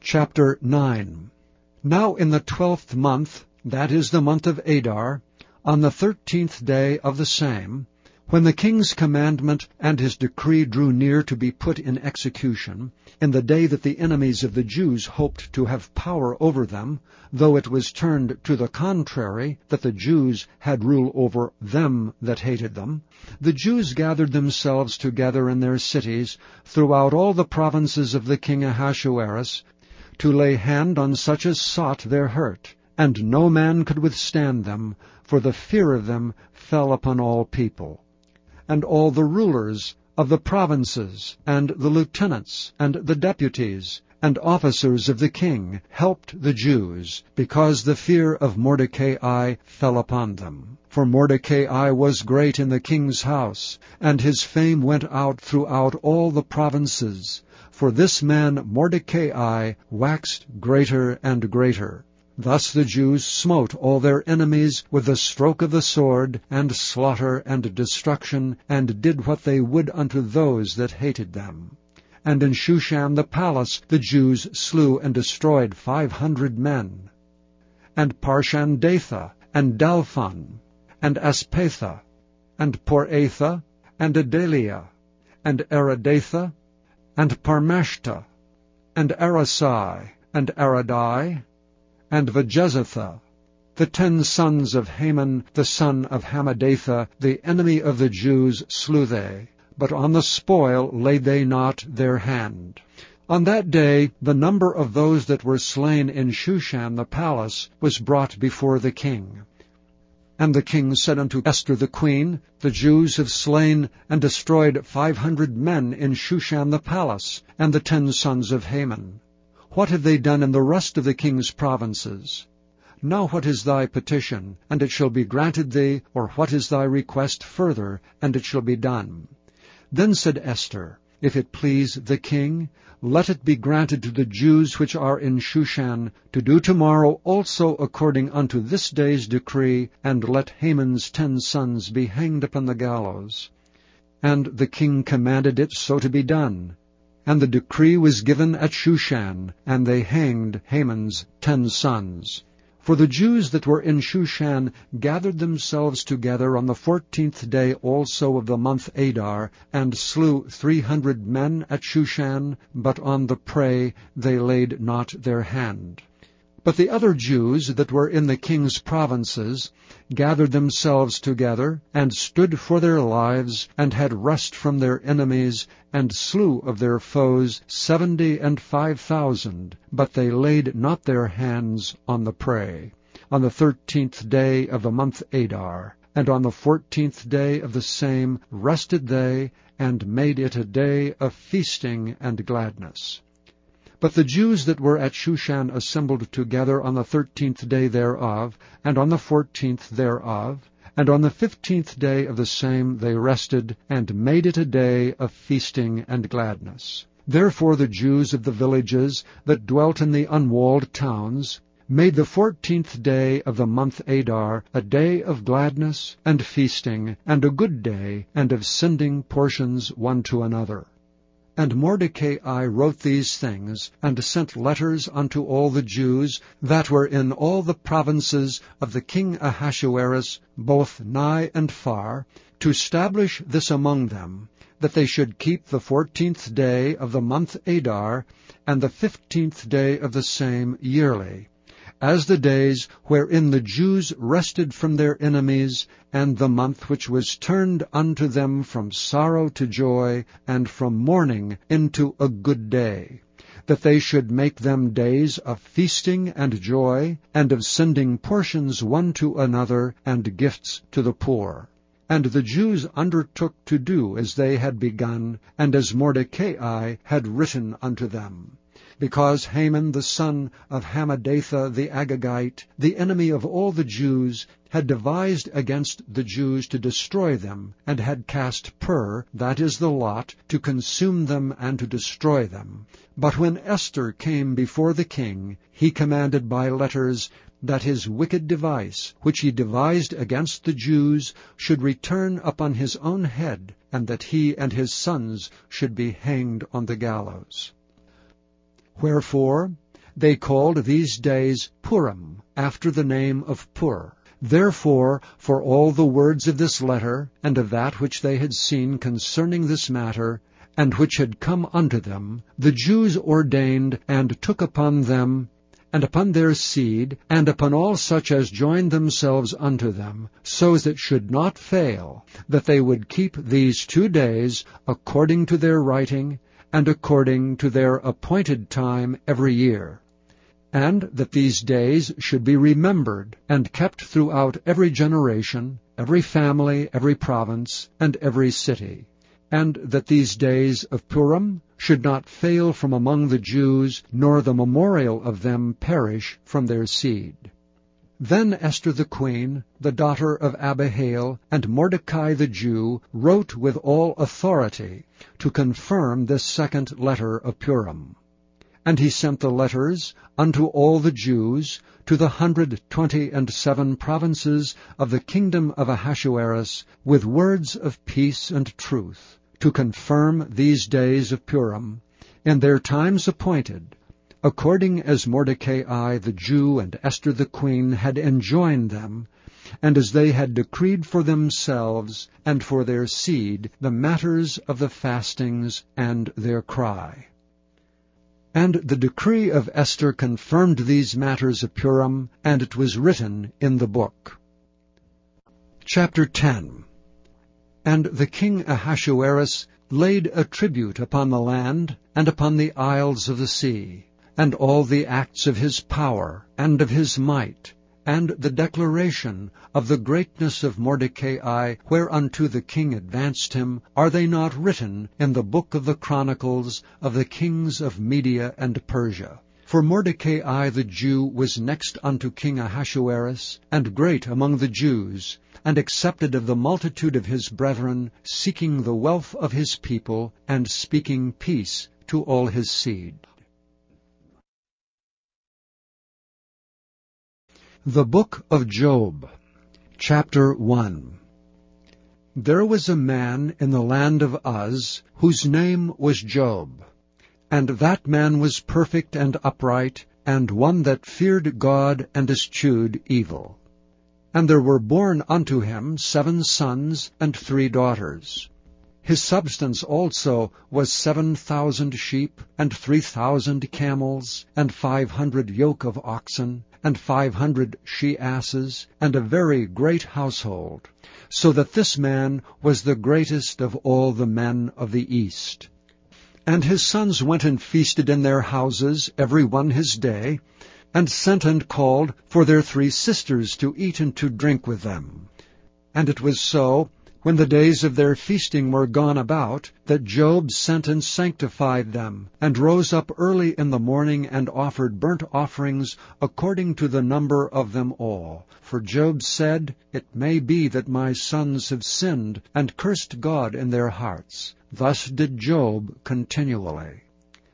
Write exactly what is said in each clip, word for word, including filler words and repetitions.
Chapter nine. Now in the twelfth month, that is the month of Adar, on the thirteenth day of the same, when the king's commandment and his decree drew near to be put in execution, in the day that the enemies of the Jews hoped to have power over them, though it was turned to the contrary, that the Jews had rule over them that hated them, the Jews gathered themselves together in their cities throughout all the provinces of the king Ahasuerus, to lay hand on such as sought their hurt, and no man could withstand them, for the fear of them fell upon all people. And all the rulers of the provinces, and the lieutenants, and the deputies, and officers of the king helped the Jews, because the fear of Mordecai fell upon them. For Mordecai was great in the king's house, and his fame went out throughout all the provinces. For this man Mordecai waxed greater and greater. Thus the Jews smote all their enemies with the stroke of the sword, and slaughter and destruction, and did what they would unto those that hated them. And in Shushan the palace the Jews slew and destroyed five hundred men. And Parshandatha, and Dalphon, and Aspatha, and Poratha, and Adalia, and Aradatha, and Parmashta, and Arasai, and Aradai, and Vajezatha, the ten sons of Haman, the son of Hammedatha, the enemy of the Jews, slew they, but on the spoil laid they not their hand. On that day the number of those that were slain in Shushan the palace was brought before the king. And the king said unto Esther the queen, The Jews have slain and destroyed five hundred men in Shushan the palace, and the ten sons of Haman. What have they done in the rest of the king's provinces? Now what is thy petition, and it shall be granted thee, or what is thy request further, and it shall be done? Then said Esther, If it please the king, let it be granted to the Jews which are in Shushan to do tomorrow also according unto this day's decree, and let Haman's ten sons be hanged upon the gallows. And the king commanded it so to be done. And the decree was given at Shushan, and they hanged Haman's ten sons. For the Jews that were in Shushan gathered themselves together on the fourteenth day also of the month Adar, and slew three hundred men at Shushan, but on the prey they laid not their hand. But the other Jews that were in the king's provinces gathered themselves together, and stood for their lives, and had rest from their enemies, and slew of their foes seventy and five thousand, but they laid not their hands on the prey. On the thirteenth day of the month Adar, and on the fourteenth day of the same rested they, and made it a day of feasting and gladness. But the Jews that were at Shushan assembled together on the thirteenth day thereof, and on the fourteenth thereof, and on the fifteenth day of the same they rested, and made it a day of feasting and gladness. Therefore the Jews of the villages that dwelt in the unwalled towns made the fourteenth day of the month Adar a day of gladness and feasting, and a good day, and of sending portions one to another. And Mordecai wrote these things, and sent letters unto all the Jews that were in all the provinces of the king Ahasuerus, both nigh and far, to establish this among them, that they should keep the fourteenth day of the month Adar, and the fifteenth day of the same yearly, as the days wherein the Jews rested from their enemies, and the month which was turned unto them from sorrow to joy, and from mourning into a good day, that they should make them days of feasting and joy, and of sending portions one to another, and gifts to the poor. And the Jews undertook to do as they had begun, and as Mordecai had written unto them. Because Haman the son of Hammedatha the Agagite, the enemy of all the Jews, had devised against the Jews to destroy them, and had cast pur, that is the lot, to consume them and to destroy them. But when Esther came before the king, he commanded by letters that his wicked device, which he devised against the Jews, should return upon his own head, and that he and his sons should be hanged on the gallows. Wherefore, they called these days Purim, after the name of Pur. Therefore, for all the words of this letter, and of that which they had seen concerning this matter, and which had come unto them, the Jews ordained and took upon them, and upon their seed, and upon all such as joined themselves unto them, so as it should not fail, that they would keep these two days according to their writing, and according to their appointed time every year, and that these days should be remembered and kept throughout every generation, every family, every province, and every city, and that these days of Purim should not fail from among the Jews, nor the memorial of them perish from their seed. Then Esther the queen, the daughter of Abihail, and Mordecai the Jew, wrote with all authority to confirm this second letter of Purim. And he sent the letters unto all the Jews, to the hundred twenty and seven provinces of the kingdom of Ahasuerus, with words of peace and truth, to confirm these days of Purim, in their times appointed, according as Mordecai the Jew and Esther the queen had enjoined them, and as they had decreed for themselves and for their seed the matters of the fastings and their cry. And the decree of Esther confirmed these matters of Purim, and it was written in the book. Chapter ten. And the king Ahasuerus laid a tribute upon the land, and upon the isles of the sea, and all the acts of his power, and of his might, and the declaration of the greatness of Mordecai, whereunto the king advanced him, are they not written in the book of the chronicles of the kings of Media and Persia? For Mordecai the Jew was next unto King Ahasuerus, and great among the Jews, and accepted of the multitude of his brethren, seeking the wealth of his people, and speaking peace to all his seed. The Book of Job, Chapter one. There was a man in the land of Uz, whose name was Job. And that man was perfect and upright, and one that feared God and eschewed evil. And there were born unto him seven sons and three daughters. His substance also was seven thousand sheep, and three thousand camels, and five hundred yoke of oxen, and five hundred she-asses, and a very great household, so that this man was the greatest of all the men of the east. And his sons went and feasted in their houses, every one his day, and sent and called for their three sisters to eat and to drink with them. And it was so, when the days of their feasting were gone about, that Job sent and sanctified them, and rose up early in the morning, and offered burnt offerings according to the number of them all. For Job said, It may be that my sons have sinned, and cursed God in their hearts. Thus did Job continually.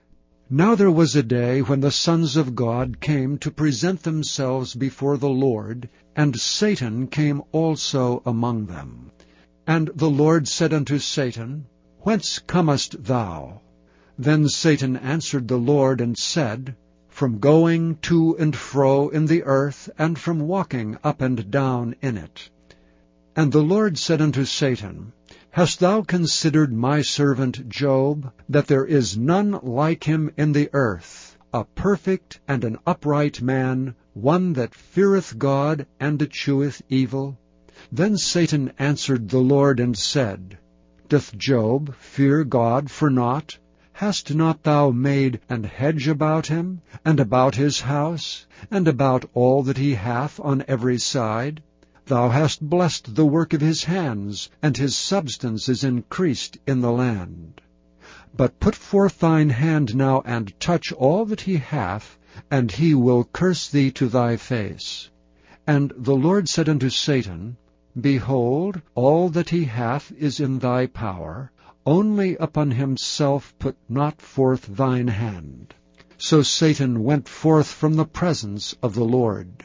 Now there was a day when the sons of God came to present themselves before the Lord, and Satan came also among them. And the Lord said unto Satan, Whence comest thou? Then Satan answered the Lord, and said, From going to and fro in the earth, and from walking up and down in it. And the Lord said unto Satan, Hast thou considered my servant Job, that there is none like him in the earth, a perfect and an upright man, one that feareth God and escheweth evil? Then Satan answered the Lord and said, Doth Job fear God for naught? Hast not thou made an hedge about him, and about his house, and about all that he hath on every side? Thou hast blessed the work of his hands, and his substance is increased in the land. But put forth thine hand now, and touch all that he hath, and he will curse thee to thy face. And the Lord said unto Satan, Behold, all that he hath is in thy power, only upon himself put not forth thine hand. So Satan went forth from the presence of the Lord.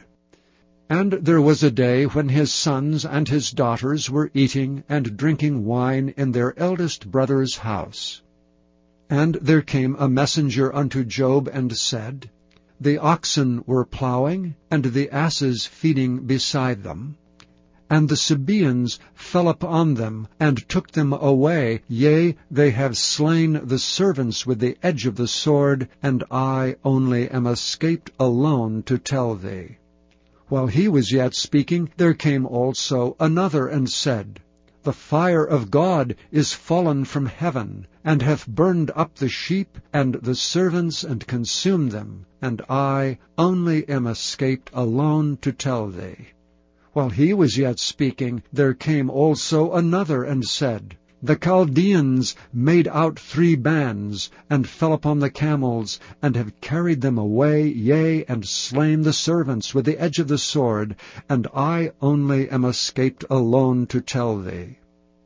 And there was a day when his sons and his daughters were eating and drinking wine in their eldest brother's house. And there came a messenger unto Job, and said, the oxen were plowing, and the asses feeding beside them. And the Sabaeans fell upon them, and took them away. Yea, they have slain the servants with the edge of the sword, and I only am escaped alone to tell thee. While he was yet speaking, there came also another, and said, The fire of God is fallen from heaven, and hath burned up the sheep and the servants, and consumed them, and I only am escaped alone to tell thee. While he was yet speaking, there came also another, and said, The Chaldeans made out three bands, and fell upon the camels, and have carried them away, yea, and slain the servants with the edge of the sword, and I only am escaped alone to tell thee.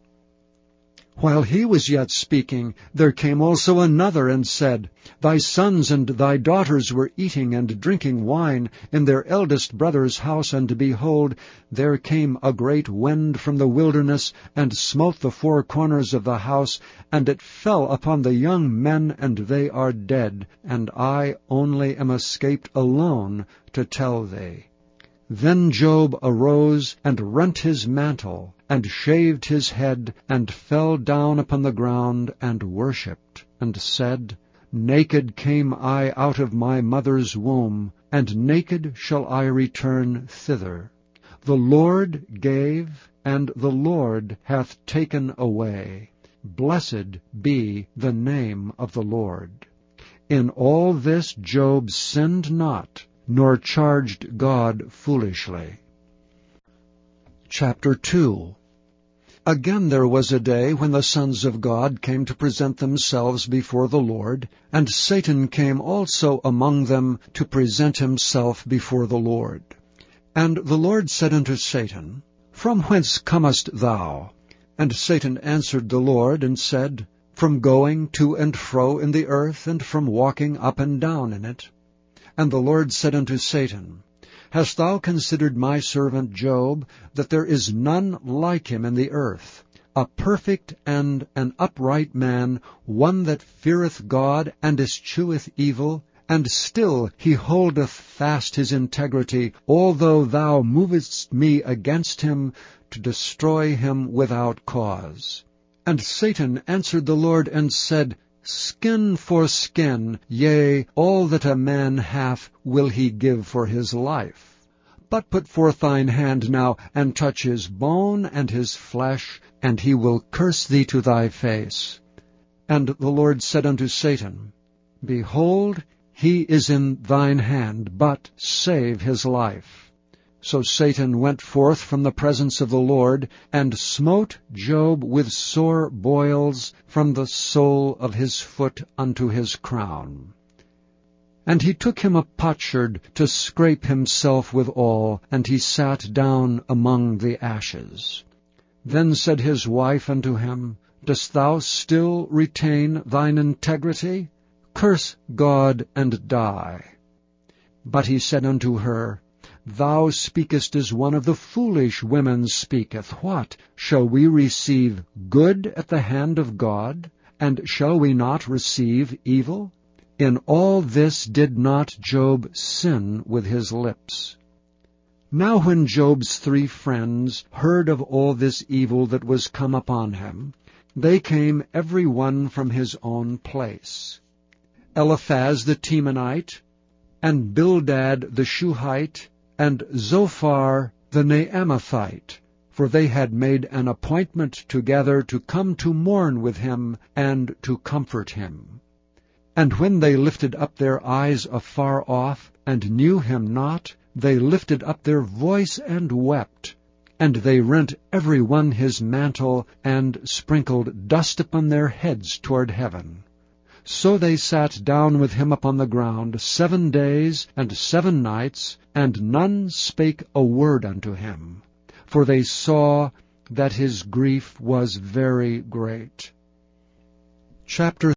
While he was yet speaking, there came also another, and said, Thy sons and thy daughters were eating and drinking wine in their eldest brother's house, and behold, there came a great wind from the wilderness, and smote the four corners of the house, and it fell upon the young men, and they are dead, and I only am escaped alone to tell thee. Then Job arose, and rent his mantle, and shaved his head, and fell down upon the ground, and worshipped, and said, Naked came I out of my mother's womb, and naked shall I return thither. The Lord gave, and the Lord hath taken away. Blessed be the name of the Lord. In all this Job sinned not, nor charged God foolishly. Chapter two. Again there was a day when the sons of God came to present themselves before the Lord, and Satan came also among them to present himself before the Lord. And the Lord said unto Satan, From whence comest thou? And Satan answered the Lord, and said, From going to and fro in the earth, and from walking up and down in it. And the Lord said unto Satan, Hast thou considered my servant Job, that there is none like him in the earth, a perfect and an upright man, one that feareth God, and escheweth evil, and still he holdeth fast his integrity, although thou movest me against him to destroy him without cause? And Satan answered the Lord, and said, Skin for skin, yea, all that a man hath will he give for his life. But put forth thine hand now, and touch his bone and his flesh, and he will curse thee to thy face. And the Lord said unto Satan, Behold, he is in thine hand, but save his life. So Satan went forth from the presence of the Lord, and smote Job with sore boils from the sole of his foot unto his crown. And he took him a potsherd to scrape himself withal, and he sat down among the ashes. Then said his wife unto him, Dost thou still retain thine integrity? Curse God and die. But he said unto her, Thou speakest as one of the foolish women speaketh. What? Shall we receive good at the hand of God? And shall we not receive evil? In all this did not Job sin with his lips. Now when Job's three friends heard of all this evil that was come upon him, they came every one from his own place. Eliphaz the Temanite, and Bildad the Shuhite, and Zophar the Naamathite, for they had made an appointment together to come to mourn with him and to comfort him. And when they lifted up their eyes afar off, and knew him not, they lifted up their voice and wept. And they rent every one his mantle, and sprinkled dust upon their heads toward heaven. So they sat down with him upon the ground seven days and seven nights, and none spake a word unto him, for they saw that his grief was very great. Chapter